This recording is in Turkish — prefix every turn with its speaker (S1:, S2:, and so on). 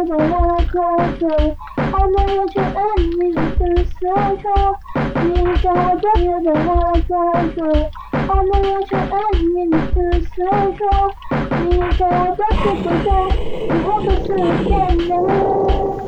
S1: 的我口水，还没有去爱你的丝绸。你在多年的我口水，还没有去爱你的丝绸。你在多次不在，以后都是骗人。